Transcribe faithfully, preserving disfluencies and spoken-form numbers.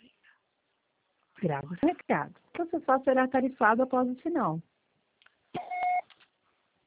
Grave esse recado. O processal será tarifado após o sinal.